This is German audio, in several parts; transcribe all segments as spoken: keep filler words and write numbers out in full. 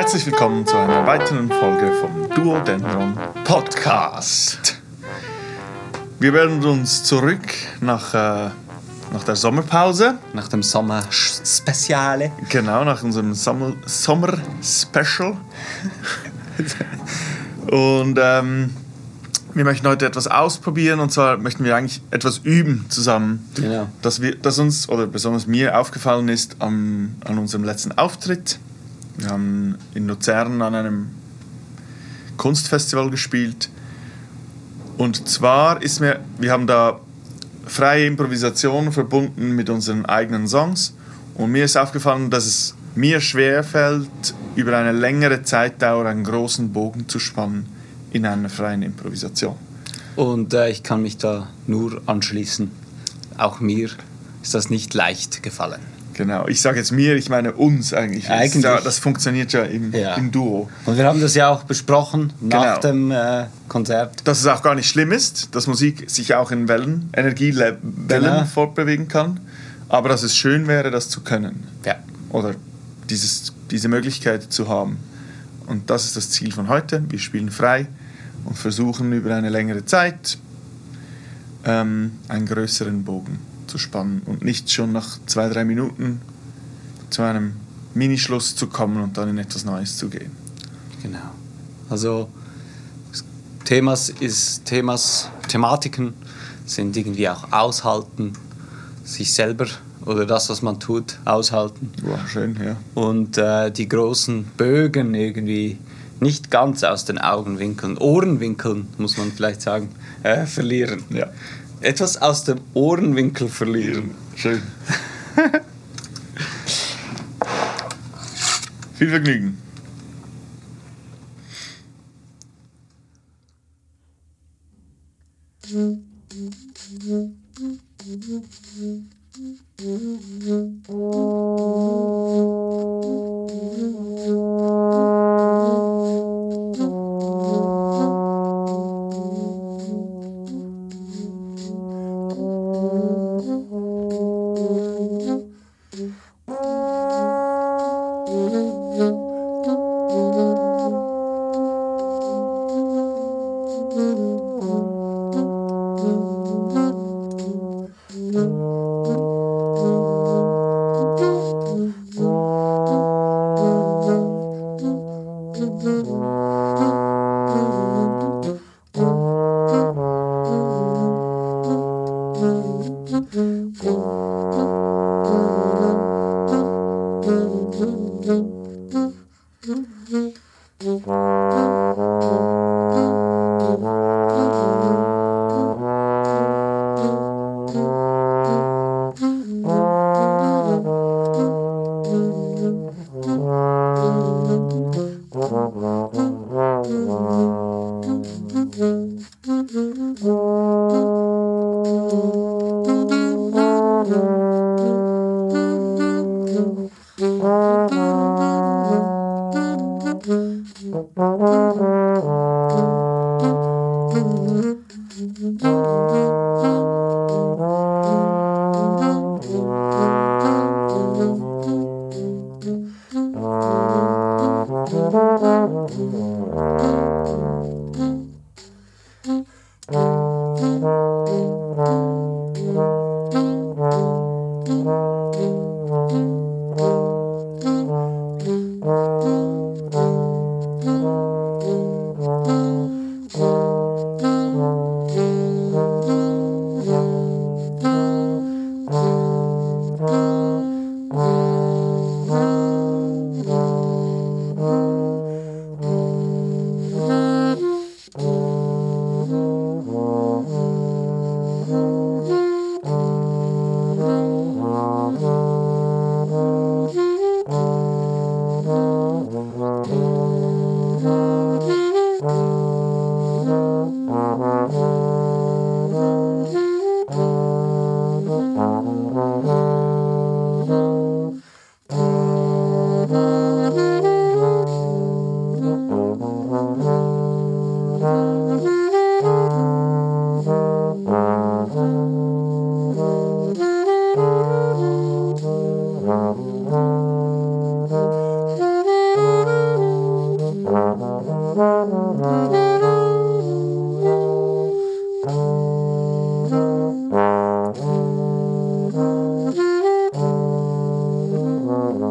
Herzlich willkommen zu einer weiteren Folge vom Duodendron Podcast. Wir melden uns zurück nach, äh, nach der Sommerpause. Nach dem Sommer-Speziale. Genau, nach unserem Sommer- Sommer-Special. Und ähm, wir möchten heute etwas ausprobieren, und zwar möchten wir eigentlich etwas üben zusammen. Genau. Das, wir, das uns, oder besonders mir, aufgefallen ist am, an unserem letzten Auftritt. Wir haben in Luzern an einem Kunstfestival gespielt. Und zwar ist mir, wir haben da freie Improvisation verbunden mit unseren eigenen Songs. Und mir ist aufgefallen, dass es mir schwerfällt, über eine längere Zeitdauer einen großen Bogen zu spannen in einer freien Improvisation. Und äh, ich kann mich da nur anschließen. Auch mir ist das nicht leicht gefallen. Genau, ich sage jetzt mir, ich meine uns eigentlich. Eigentlich. Das, das funktioniert ja im, Ja. im Duo. Und wir haben das ja auch besprochen nach Genau. dem äh, Konzert. Dass es auch gar nicht schlimm ist, dass Musik sich auch in Wellen, Energiewellen Genau. fortbewegen kann, aber dass es schön wäre, das zu können. Ja. Oder dieses, diese Möglichkeit zu haben. Und das ist das Ziel von heute. Wir spielen frei und versuchen über eine längere Zeit ähm, einen größeren Bogen zu spannen und nicht schon nach zwei, drei Minuten zu einem Minischluss zu kommen und dann in etwas Neues zu gehen. Genau. Also Themas ist Themas, Thematiken sind irgendwie auch aushalten, sich selber oder das, was man tut, aushalten. Wow, schön, ja. Und äh, die großen Bögen irgendwie nicht ganz aus den Augenwinkeln, Ohrenwinkeln, muss man vielleicht sagen, äh, verlieren. Ja. Etwas aus dem Ohrenwinkel verlieren. Schön. Viel Vergnügen.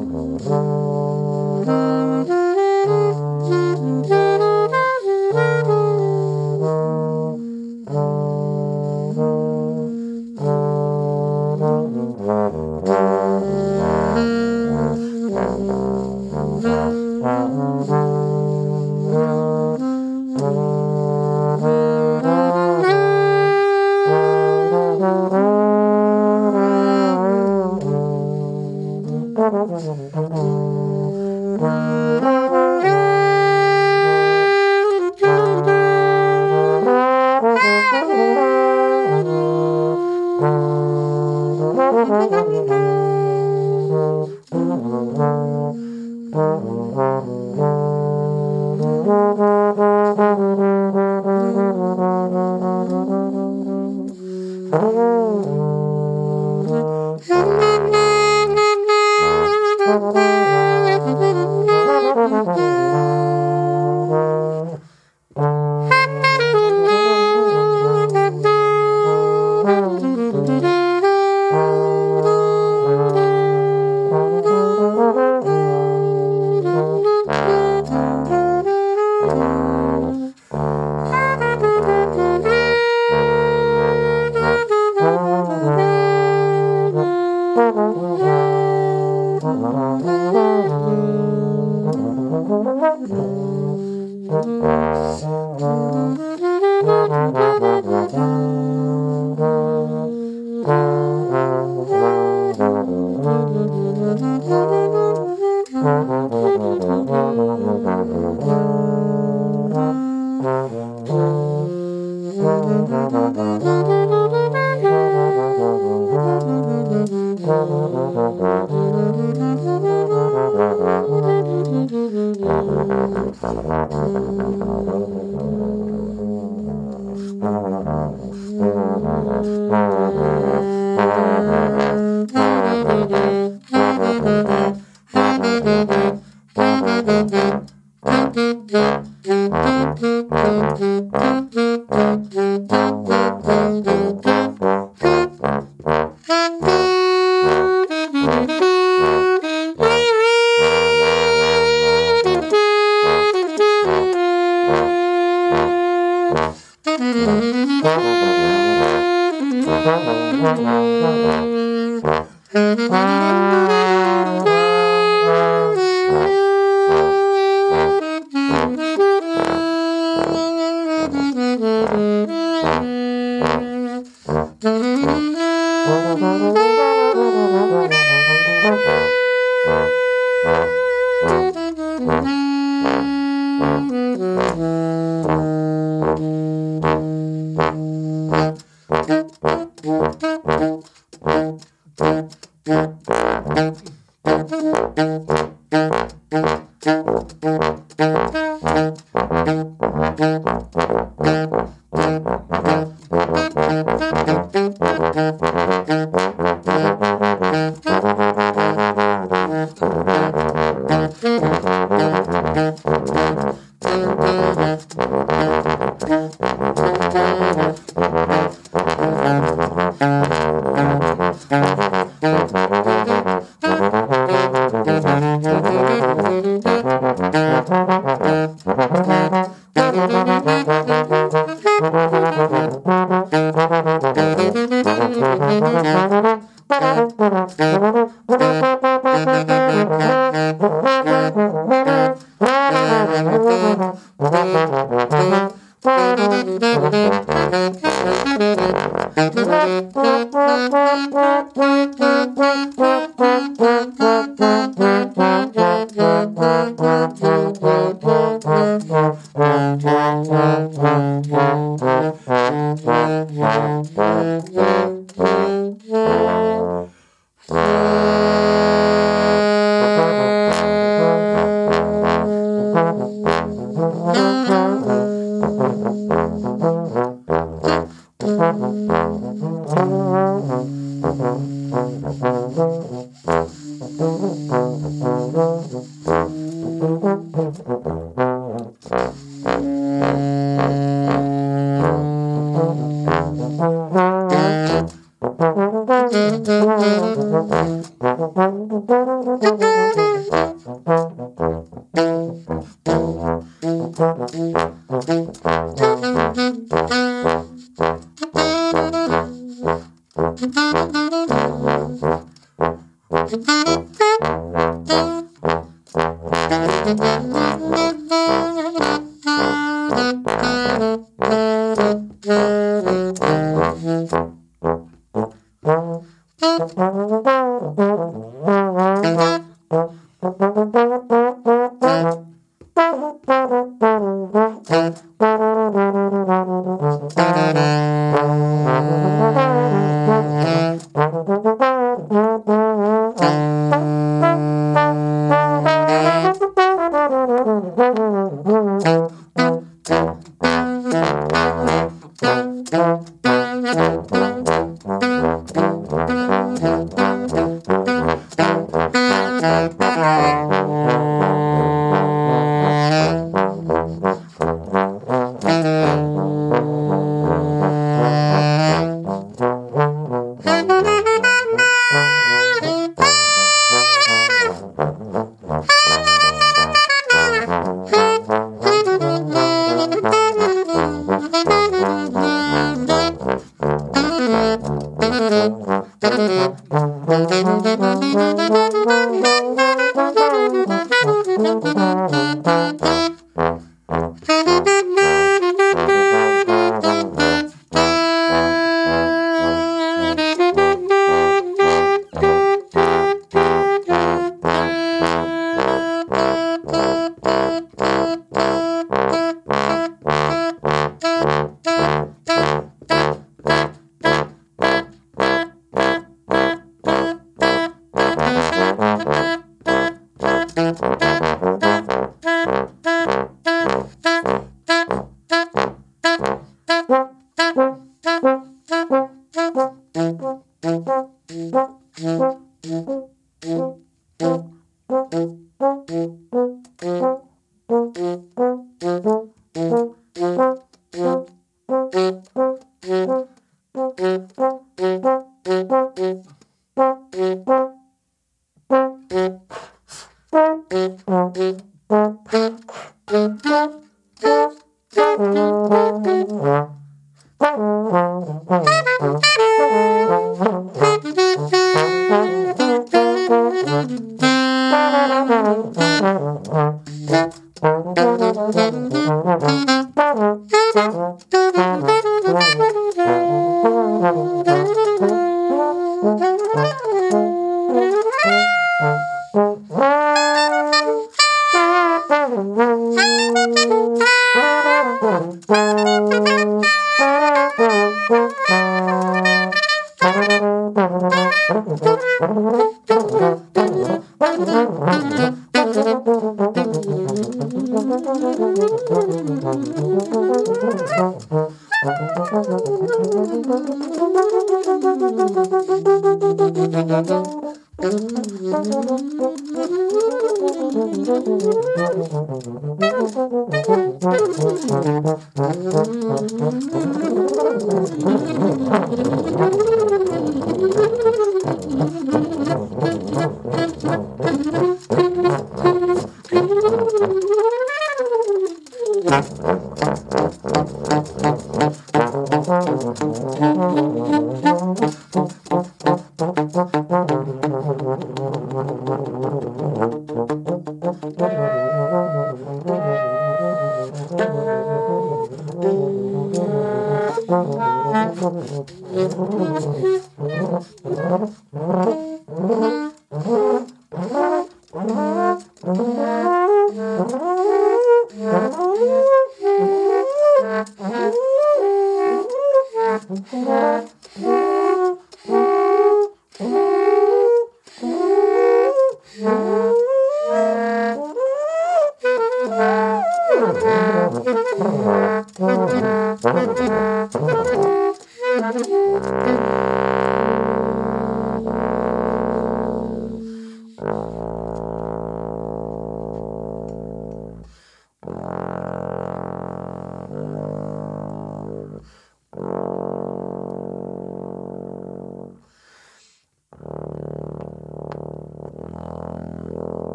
Thank you.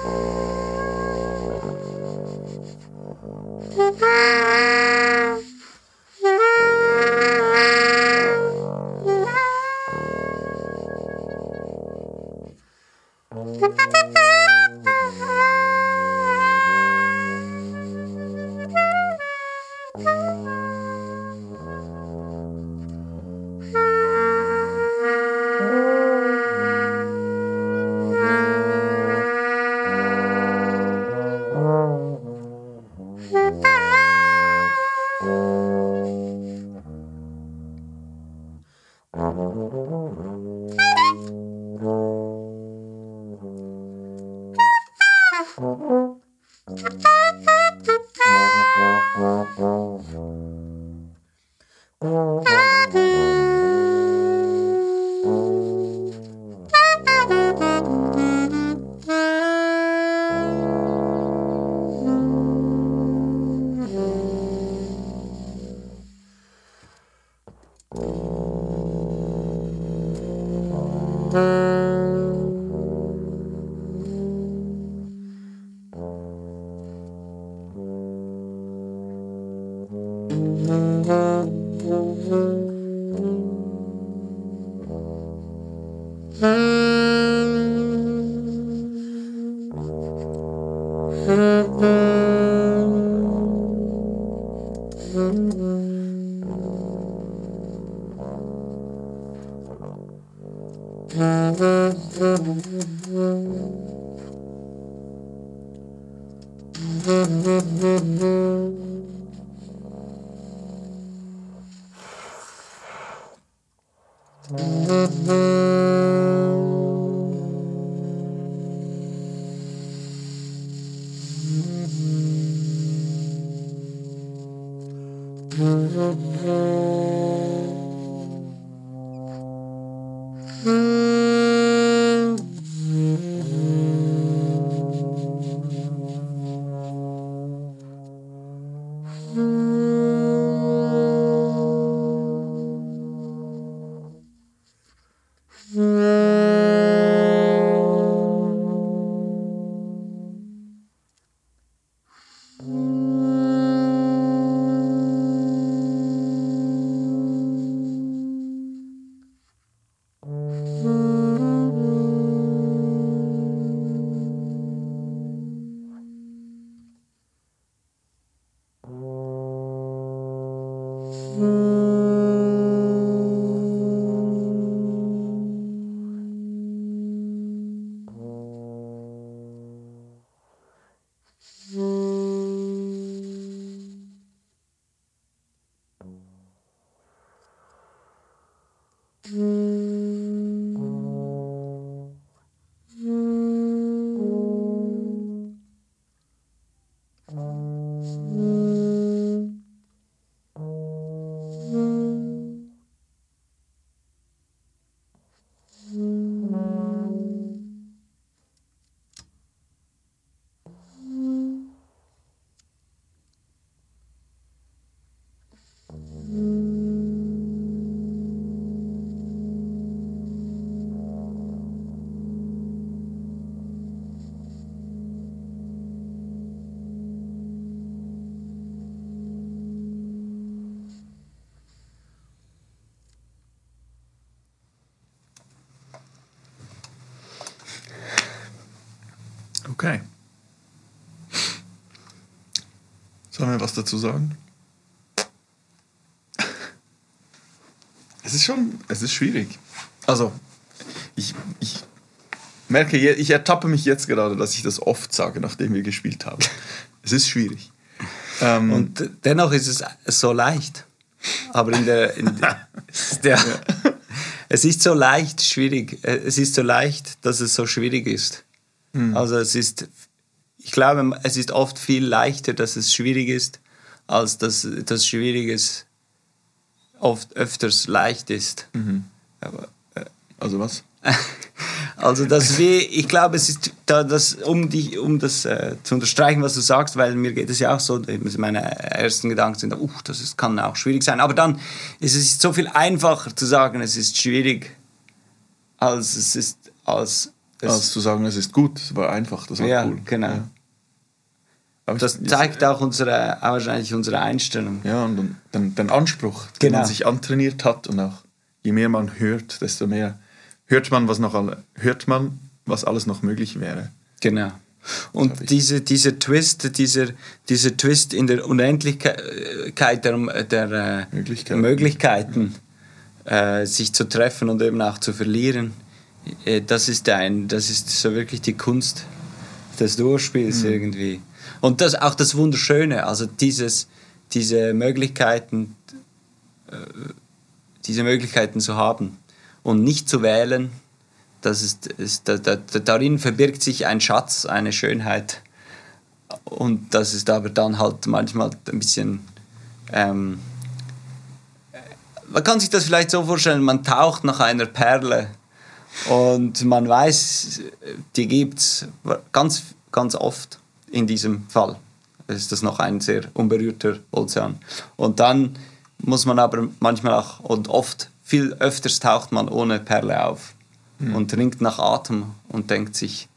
Okay. Sollen wir was dazu sagen? Es ist schon, es ist schwierig. Also, ich, ich merke, ich ertappe mich jetzt gerade, dass ich das oft sage, nachdem wir gespielt haben. Es ist schwierig. Ähm, Und dennoch ist es so leicht. Aber in der, in der, der ja. Es ist so leicht schwierig. Es ist so leicht, dass es so schwierig ist. Hm. Also es ist, ich glaube, es ist oft viel leichter, dass es schwierig ist, als dass das Schwieriges oft öfters leicht ist. Mhm. Aber, äh, also was? Also dass wir, ich glaube, es ist da, das, um, die, um das äh, zu unterstreichen, was du sagst, weil mir geht es ja auch so, meine ersten Gedanken sind, uh, das ist, kann auch schwierig sein, aber dann ist es so viel einfacher zu sagen, es ist schwierig, als es ist, als Das, als zu sagen, es ist gut, es war einfach, das war ja, cool. Genau. Ja. Aber Das ich, zeigt auch unsere, auch wahrscheinlich unsere Einstellung. Ja, und den, den Anspruch, den Genau. man sich antrainiert hat, und auch je mehr man hört, desto mehr hört man, was noch alle, hört man, was alles noch möglich wäre. Genau. Und diese, dieser Twist, dieser, dieser Twist in der Unendlichkeit der, der Möglichkeiten, Möglichkeiten äh, sich zu treffen und eben auch zu verlieren, äh, das ist ein, das ist so wirklich die Kunst des Durchspiels mhm. irgendwie. Und das auch das Wunderschöne, also dieses, diese Möglichkeiten, äh, diese Möglichkeiten zu haben und nicht zu wählen. Das ist, ist da, da, darin verbirgt sich ein Schatz, eine Schönheit, und das ist aber dann halt manchmal ein bisschen ähm, man kann sich das vielleicht so vorstellen, man taucht nach einer Perle und man weiß, die gibt es ganz, ganz oft in diesem Fall. Ist das noch ein sehr unberührter Ozean. Und dann muss man aber manchmal auch und oft, viel öfters taucht man ohne Perle auf. Mhm. Und ringt nach Atem und denkt sich,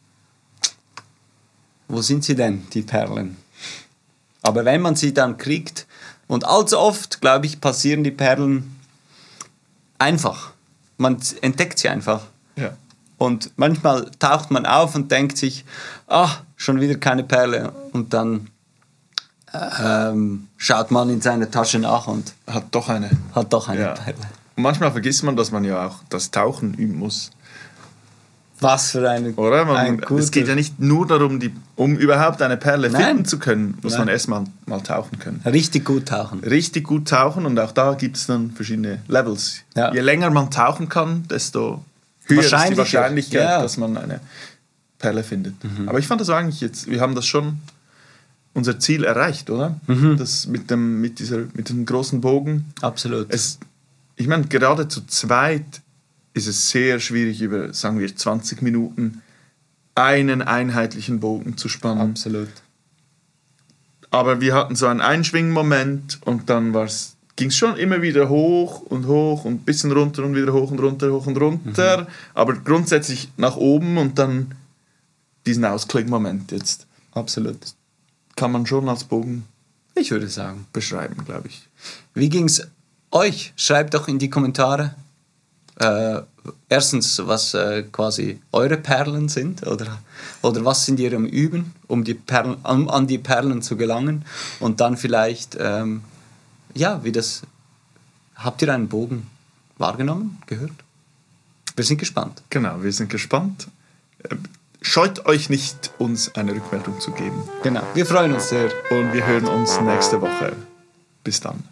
wo sind sie denn, die Perlen? Aber wenn man sie dann kriegt, und allzu oft, glaube ich, passieren die Perlen einfach. Man entdeckt sie einfach. Ja. Und manchmal taucht man auf und denkt sich, ach, schon wieder keine Perle. Und dann ähm, schaut man in seine Tasche nach und hat doch eine. Hat doch eine ja. Perle. Und manchmal vergisst man, dass man ja auch das Tauchen üben muss. Was für eine, Oder? Man, ein guter... Es geht ja nicht nur darum, die, um überhaupt eine Perle Nein. finden zu können, muss Nein. man erstmal mal tauchen können. Richtig gut tauchen. Richtig gut tauchen, und auch da gibt es dann verschiedene Levels. Ja. Je länger man tauchen kann, desto höher ist die Wahrscheinlichkeit, ja. dass man eine Perle findet. Mhm. Aber ich fand das eigentlich jetzt, wir haben das schon, unser Ziel erreicht, oder? Mhm. Das mit dem, mit dieser, mit dem großen Bogen. Absolut. Es, ich meine, gerade zu zweit ist es sehr schwierig, über, sagen wir, zwanzig Minuten einen einheitlichen Bogen zu spannen. Absolut. Aber wir hatten so einen Einschwingmoment, und dann ging es schon immer wieder hoch und hoch und ein bisschen runter und wieder hoch und runter, hoch und runter. Mhm. Aber grundsätzlich nach oben, und dann diesen Ausklingmoment jetzt. Absolut. Kann man schon als Bogen, ich würde sagen, beschreiben, glaube ich. Wie ging es euch? Schreibt doch in die Kommentare. Äh, erstens, was äh, quasi eure Perlen sind, oder, oder was sind ihr am Üben, um die Perlen, an, an die Perlen zu gelangen, und dann vielleicht, ähm, ja, wie das, habt ihr einen Bogen wahrgenommen, gehört? Wir sind gespannt. Genau, wir sind gespannt. Scheut euch nicht, uns eine Rückmeldung zu geben. Genau, wir freuen uns sehr. Und wir hören uns nächste Woche. Bis dann.